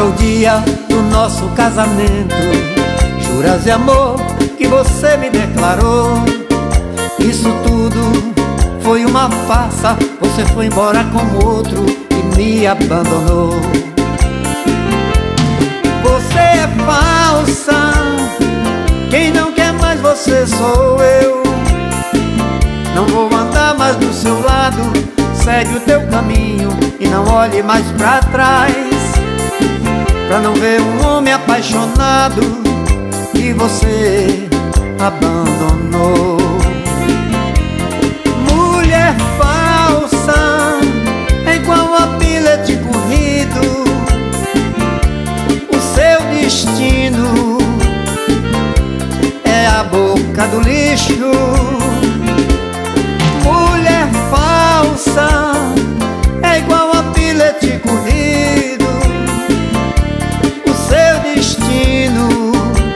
lembra o dia do nosso casamento? Juras de amor que você me declarou. Isso tudo foi uma farsa. Você foi embora com outro e me abandonou. Você é falsa. Quem não quer mais você sou eu. Não vou andar mais do seu lado. Segue o teu caminho e não olhe mais pra trás, pra não ver um homem apaixonado que você abandonou. Mulher falsa, é igual a bilhete corrido. O seu destino é a boca do lixo. Mulher falsa, é igual a bilhete corrido. O seu destino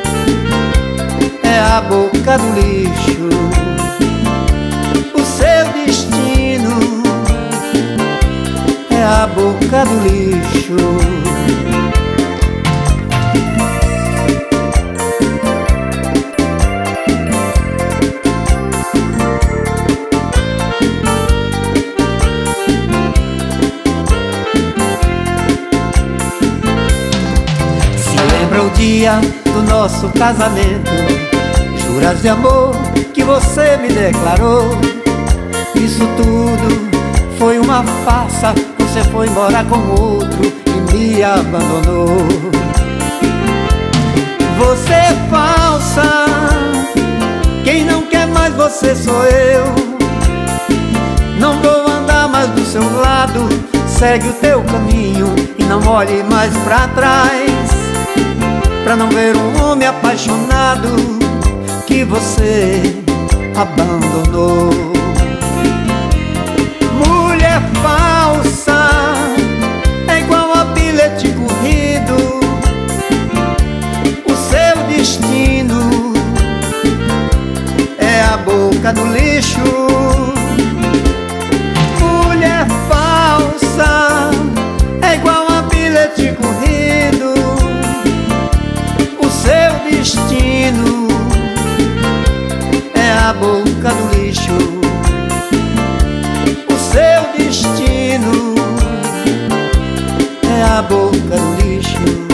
é a boca do lixo. O seu destino é a boca do lixo. O dia do nosso casamento, juras de amor que você me declarou. Isso tudo foi uma farsa. Você foi embora com outro e me abandonou. Você é falsa. Quem não quer mais você sou eu. Não vou andar mais do seu lado. Segue o teu caminho e não olhe mais pra trás, pra não ver um homem apaixonado que você abandonou. Mulher falsa, é igual a bilhete corrido. O seu destino é a boca do lixo. Mulher falsa, é igual a bilhete corrido. Seu destino é a boca do lixo. O seu destino é a boca do lixo.